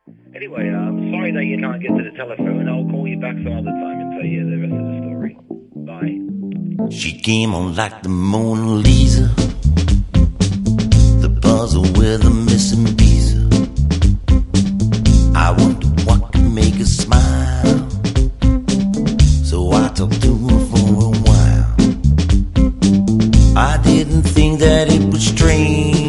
Anyway, I'm sorry that you can't get to the telephone. I'll call you back some other time and tell you the rest of the story. Bye. She came on like the Mona Lisa, the puzzle with a missing piece. I wonder what could make her smile, so I talked to her for a while. I didn't think that it was strange